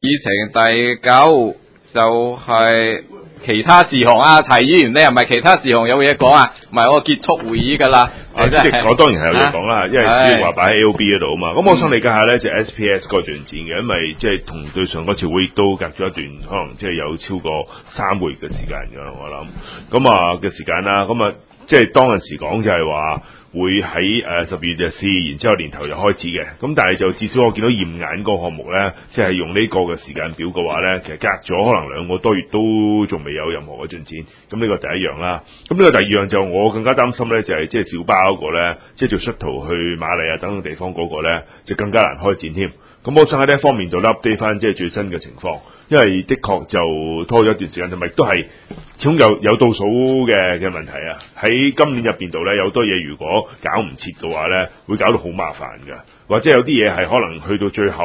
議程第9就係其他事項啊，提議員你係咪其他事項有嘢講啊？唔係我結束會議㗎啦。 即係我當然係有嘢講啦，因為主要話擺喺 LB 嗰度啊嘛。咁我想理解下咧，就 SPS 個進展嘅，因為即係同對上嗰次會議都隔咗一段，可能即係有超過3個月嘅時間㗎，我諗。咁啊嘅時間啦，咁啊即係當陣時講就係話會喺12月就試，然之後年頭就開始嘅。咁但係就至少我見到驗眼個項目咧，即係用呢個嘅時間表嘅話咧，其實隔咗可能2個多月都仲未有任何嘅進展。咁呢個第一樣啦。咁呢個第二樣就我更加擔心咧，就係即係小巴嗰個咧，即係做 shuttle 去瑪麗啊等等地方嗰個咧，就更加難開展添。咁我想喺呢一方面就 update 翻即係最新嘅情況，因為的確就拖咗一段時間，同埋亦都係始終有倒數嘅問題啊。喺今年入邊度咧，有多嘢如果搞唔切嘅話咧，會搞到好麻煩㗎。或者有啲嘢係可能去到最後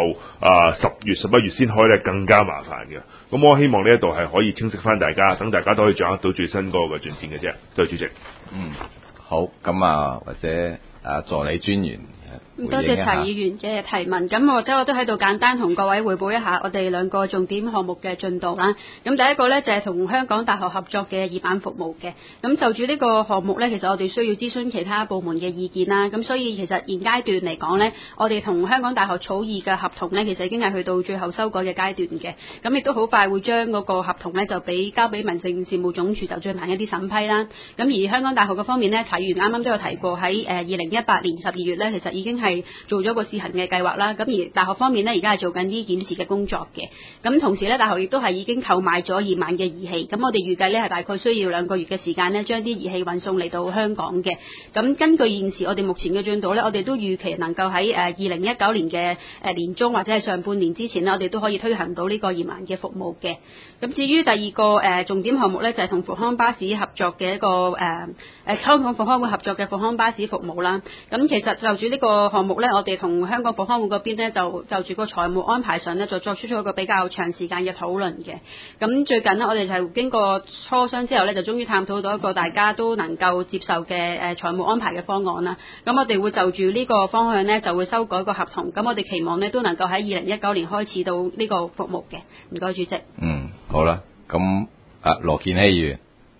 10月11月先開咧，更加麻煩嘅。咁我希望呢一度係可以清晰翻大家，等大家都可以掌握到最新嗰個進展嘅啫。多謝主席。 好，咁啊，或者助理專員。 多謝提議員嘅提問，咁我都喺度簡單同各位匯報一下我哋2個重點項目嘅進度啦。咁第一個呢，就係同香港大學合作嘅二版服務嘅。咁就住呢個項目呢，其實我哋需要諮詢其他部門嘅意見啦。咁所以其實現階段嚟講呢，我哋同香港大學草擬嘅合同呢，其實已經係去到最後修改嘅階段嘅。咁亦都好快會將嗰個合同呢，就交俾民政事務總署就進行一啲審批啦。咁而香港大學嘅方面呢，提議員啱啱都有提過喺2018年12月呢，其實已經係做咗個試行嘅計劃啦，咁而大學方面呢，而家係做緊啲檢視嘅工作嘅。咁同時呢，大學亦都係已經購買咗驗眼嘅儀器，咁我哋預計呢係大概需要2個月嘅時間呢，將啲儀器運送嚟到香港嘅。咁根據現時我哋目前嘅進度呢，我哋都預期能夠喺2019年嘅年中或者係上半年之前呢，我哋都可以推行到呢個驗眼嘅服務嘅。咁至於第2個重點項目呢，就係同復康巴士合作嘅一個香港復康會合作嘅復康巴士服務啦。咁其實就住呢個項目呢，我哋同香港復康會嗰邊呢，就住個財務安排上呢，就作出咗一個比較長時間嘅討論嘅。咁最近呢，我哋就係經過磋商之後呢，就終於探討到一個大家都能夠接受嘅財務安排嘅方案啦。咁我哋會就住呢個方向呢，就會修改個合同。咁我哋期望呢，都能夠喺2019年開始到呢個服務嘅。唔該，主席。 好啦，咁羅健熙議員。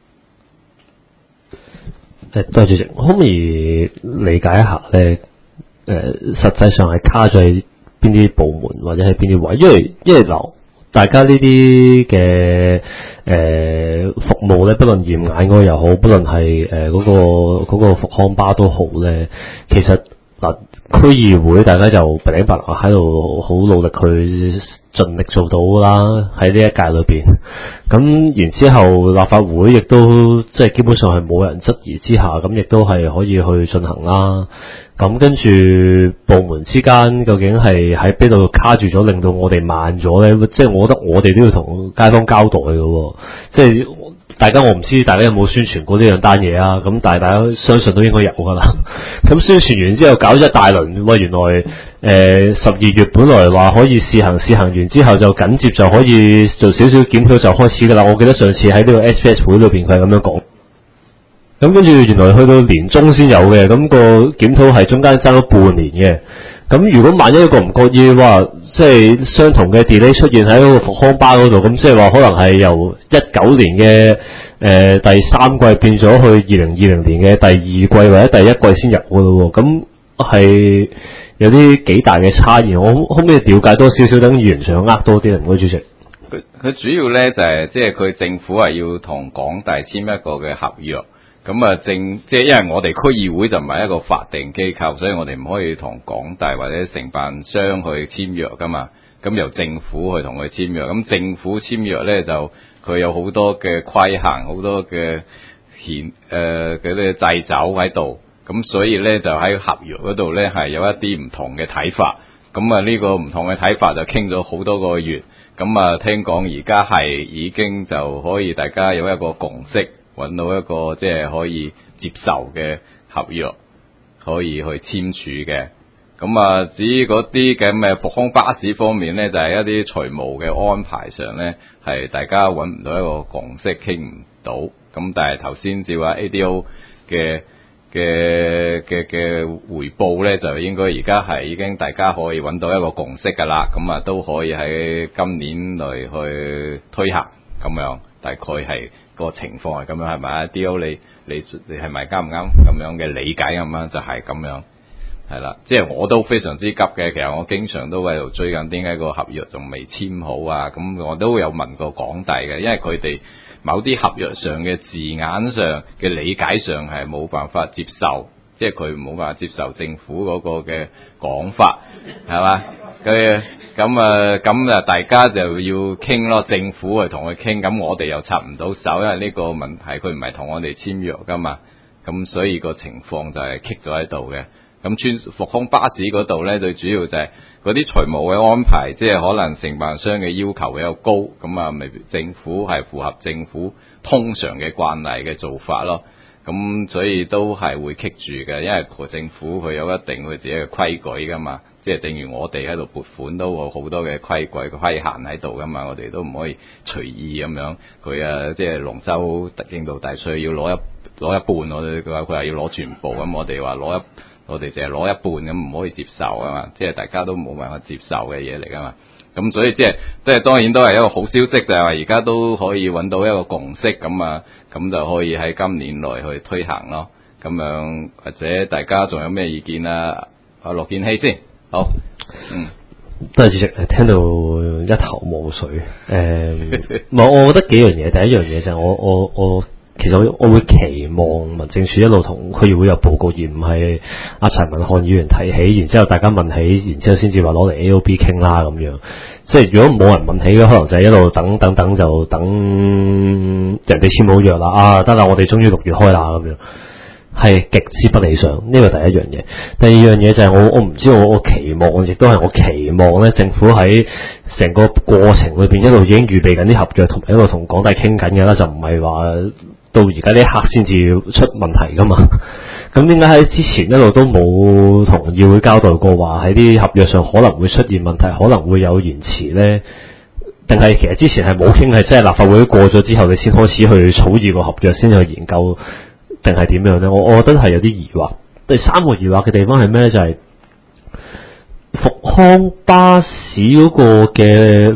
多謝主席，可唔可以理解一下咧？實際上係卡咗喺邊啲部門或者係邊啲位？因為嗱，大家呢啲嘅服務咧，不論驗眼嗰個又好，不論係嗰個復康巴都好咧，其實嗱區議會大家就餅白喺度好努力去盡力做到啦，喺呢一屆裏邊。咁然之後立法會亦都即係基本上係冇人質疑之下，咁亦都係可以去進行啦。咁跟住部門之間究竟係喺邊度卡住咗，令到我哋慢咗咧？即係我覺得我哋都要同街坊交代嘅，即係大家我唔知大家有冇宣傳過呢兩單嘢啊？咁但係大家相信都應該有噶啦。咁宣傳完之後搞咗一大輪，喂，原來12月本來話可以試行完之後就緊接就可以做少少檢討就開始噶啦。我記得上次喺呢個 SPS 會裏邊佢係咁樣講。咁跟住原來去到年中先有嘅，咁個檢討係中間爭咗半年嘅。咁如果萬一一個唔覺意話，即係相同嘅 delay 出現喺嗰個復康巴嗰度，咁即係話可能係由19年嘅第3季變咗去2020年嘅第2季或者第1季先入嘅咯。咁係有啲幾大嘅差異。我可唔可以了解多少少，等議員掌握多啲啊？唔該，主席。 佢主要咧就係即係佢政府係要同港大簽一個嘅合約。咁啊，即係因為我哋區議會就唔係一個法定機構，所以我哋唔可以同港大或者承辦商去簽約噶嘛。咁由政府去同佢簽約，咁政府簽約咧就佢有好多嘅規限，好多嘅嗰啲掣肘喺度。咁所以咧就喺合約嗰度咧係有一啲唔同嘅睇法。咁啊呢個唔同嘅睇法就傾咗好多個月。咁啊聽講而家係已經就可以大家有一個共識。揾到一個即係可以接受嘅合約，可以去簽署嘅。咁啊，至於嗰啲嘅復康巴士方面咧，就係一啲財務嘅安排上咧，係大家揾唔到一個共識，傾唔到。咁但係頭先照話 ADO 嘅回報咧，就應該而家係已經大家可以揾到一個共識㗎啦，咁啊都可以喺今年內去推行咁樣，大概係個情況係咁樣，係咪啊？D.O. 你係咪啱唔啱咁樣嘅理解咁樣？就係咁樣，係啦，即係我都非常之急嘅，其實我經常都喺度追緊點解個合約仲未簽好啊，咁我都有問過港大嘅，因為佢哋某啲合約上嘅字眼上嘅理解上係冇辦法接受，即係佢冇辦法接受政府嗰個嘅講法，係嘛？咁啊，大家就要傾咯，政府係同佢傾，咁我哋又插唔到手，因為呢個問題佢唔係同我哋簽約噶嘛，咁所以個情況就係棘咗喺度嘅。咁復空巴士嗰度咧，最主要就係嗰啲財務嘅安排，即係可能承辦商嘅要求比較高，咁啊，未必政府係符合政府通常嘅慣例嘅做法咯。咁所以都係會棘住嘅，因為政府佢有一定佢自己嘅規矩噶嘛，即係正如我哋喺度撥款都有好多嘅規限喺度噶嘛，我哋都唔可以隨意咁樣。佢啊，即係龍舟競渡大賽要攞一半，佢話要攞全部，咁我哋話我哋淨係攞一半，咁唔可以接受啊嘛，即係大家都冇辦法接受嘅嘢嚟噶嘛。咁所以即係當然都係一個好消息，就係話而家都可以揾到一個共識，咁啊，咁就可以喺今年內去推行咯。咁樣或者大家仲有咩意見啊？阿羅健熙先，好， 多謝主席，聽到一頭霧水。我覺得幾樣嘢，第一樣嘢就係我其實我會期望民政處一路同區議會有報告，而唔係阿陳文漢議員提起，然之後大家問起，然之後先至話攞嚟 AOB 傾啦咁樣。即係如果冇人問起嘅，可能就係一路等就等人哋簽好約啦。啊，得啦，我哋終於6月開啦咁樣，係極之不理想。呢個第一樣嘢。第二樣嘢就係我唔知我期望，亦都係我期望咧，政府喺成個過程裏邊一路已經預備緊啲合約，同埋一路同港大傾緊嘅啦，就唔係話到而家呢一刻先至出問題噶嘛？咁點解喺之前一路都冇同議會交代過話喺啲合約上可能會出現問題，可能會有延遲呢？定係其實之前係冇傾，係即係立法會過咗之後，你先開始去草擬個合約，先去研究，定係點樣呢？我覺得係有啲疑惑。第三個疑惑嘅地方係咩？就係復康巴士嗰個嘅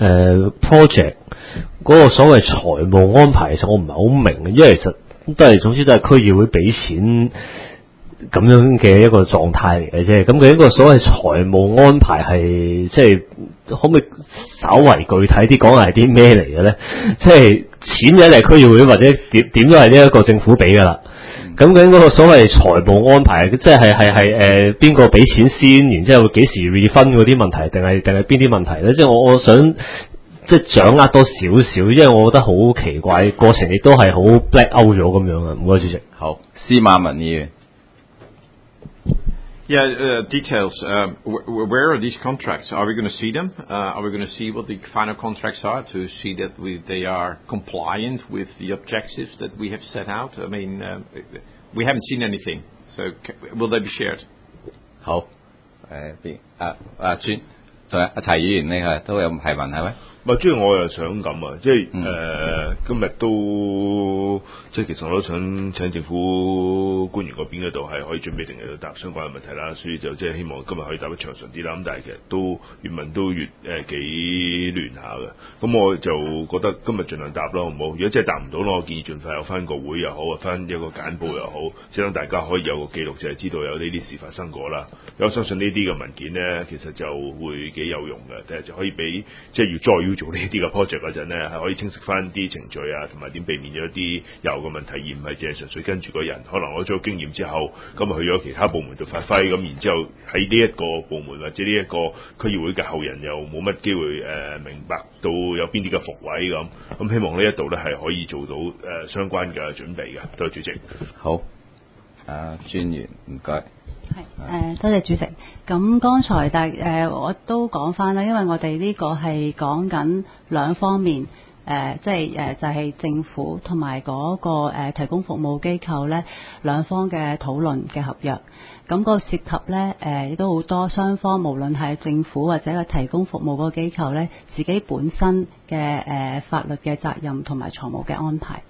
project。嗰個所謂財務安排，其實我唔係好明，因為其實總之都係區議會俾錢咁樣嘅一個狀態嚟嘅啫。咁佢一個所謂財務安排係即係可唔可以稍為具體啲講係啲咩嚟嘅咧？即係錢嘅係區議會或者點都係呢一個政府俾噶啦。咁究竟嗰個所謂財務安排，即係邊個俾錢先，然之後幾時 refund 嗰啲問題，定係邊啲問題咧？即係我想。即係掌握多少少，因為我覺得好奇怪，過程亦都係好 black out 咗咁樣啊！唔該，主席。 好，司馬文議員。 Yeah, details. Where are these contracts? Are we going to see them? Are we going to see what the final contracts are to see that they are compliant with the objectives that we have set out? I mean, we haven't seen anything. So will they be shared? 好，孫，仲有齊議員呢都有提問係咪？ 即係我又想咁啊，即係今日都即係其實我都想請政府官員嗰邊嗰度係可以準備定嚟到答相關嘅問題啦，所以就即係希望今日可以答得詳盡啲啦。咁但係其實都越問都越幾亂下嘅，咁我就覺得今日盡量答咯，好唔好？如果真係答唔到咯，我建議盡快有翻個會又好，翻一個簡報又好，即係等大家可以有個記錄，就係知道有呢啲事發生過啦。我相信呢啲嘅文件咧，其實就會幾有用嘅，但係就可以俾即係要做呢啲嘅 project 嗰陣咧，係可以清晰翻啲程序啊，同埋點避免咗一啲有嘅問題，而唔係淨係純粹跟住個人。可能攞咗經驗之後，咁去咗其他部門度發揮，咁然之後喺呢一個部門或者呢一個區議會嘅後人又冇乜機會明白到有邊啲嘅伏位咁希望呢一度咧係可以做到相關嘅準備嘅。多謝主席。 好，專員唔該。 多謝主席。咁剛才我都講翻啦，因為我哋呢個係講緊兩方面，就係政府同埋嗰個提供服務機構咧兩方嘅討論嘅合約。咁個涉及咧亦都好多雙方，無論係政府或者個提供服務嗰個機構咧，自己本身嘅法律嘅責任同埋財務嘅安排。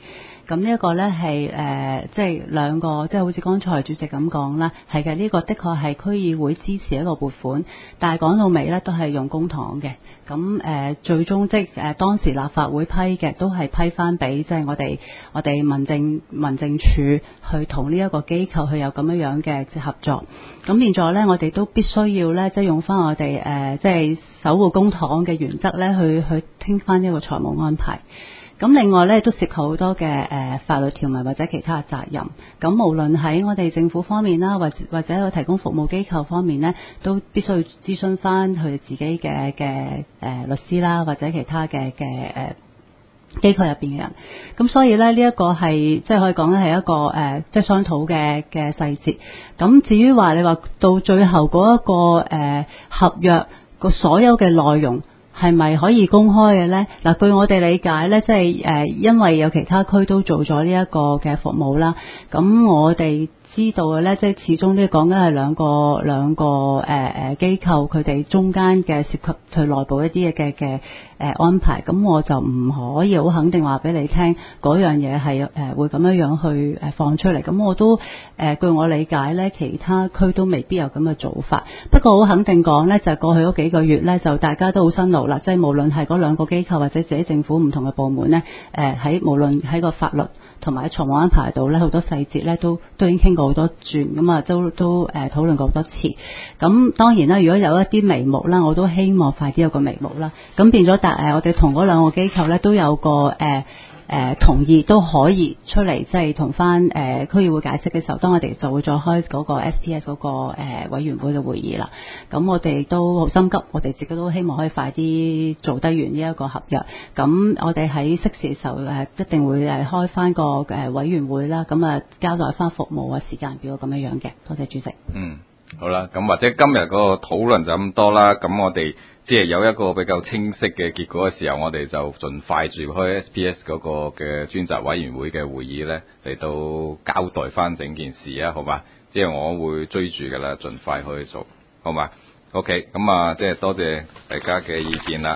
咁呢一個咧係即係兩個，即係好似剛才主席咁講啦，係嘅，呢個的確係區議會支持一個撥款，但係講到尾咧都係用公帑嘅。咁最終即係當時立法會批嘅都係批翻俾即係我哋民政處去同呢一個機構去有咁樣嘅合作。咁變咗咧，我哋都必須要咧即係用翻我哋即係守護公帑嘅原則咧去傾翻一個財務安排。咁另外咧都涉及好多嘅法律條文或者其他嘅責任。咁無論喺我哋政府方面啦，或者提供服務機構方面咧，都必須要諮詢翻佢哋自己嘅律師啦，或者其他嘅機構入邊嘅人。咁所以咧呢一個係即係可以講咧係一個即係商討嘅細節。咁至於話你話到最後嗰一個合約個所有嘅內容係咪可以公開嘅呢？嗱，據我哋理解呢，即係因為有其他區都做咗呢一個嘅服務啦，咁我哋知道嘅呢，即係始終都講緊係兩個機構佢哋中間嘅涉及佢內部一啲嘅安排，咁我就唔可以好肯定話俾你聽嗰樣嘢係會咁樣去放出嚟。咁我都據我理解呢，其他區都未必有咁嘅做法。不過好肯定講呢，就係過去嗰幾個月呢，就大家都好辛勞啦，即係無論係嗰兩個機構或者自己政府唔同嘅部門呢，無論喺個法律同埋喺財務安排度呢，好多細節呢都已經傾過好多轉，咁啊都討論過好多次。咁當然啦，如果有一啲眉目啦，我都希望快啲有個眉目啦。咁變咗我哋同嗰兩個機構呢都有個同意都可以出嚟，即係同翻區議會解釋嘅時候，當我哋就會再開嗰個 SPS 嗰個委員會嘅會議啦。咁我哋都好心急，我哋自己都希望可以快啲做得完呢一個合約。咁我哋喺適時嘅時候一定會開翻個委員會啦。咁啊交代翻服務啊時間表咁樣嘅。多謝主席。 好啦，咁或者今日嗰個討論就咁多啦。咁我哋即係有一個比較清晰嘅結果嘅時候，我哋就盡快召開 SPS 嗰個嘅專責委員會嘅會議咧，嚟到交代翻整件事啊，好嘛？即係我會追住噶啦，盡快去做，好嘛？OK，咁啊，即係多謝大家嘅意見啦。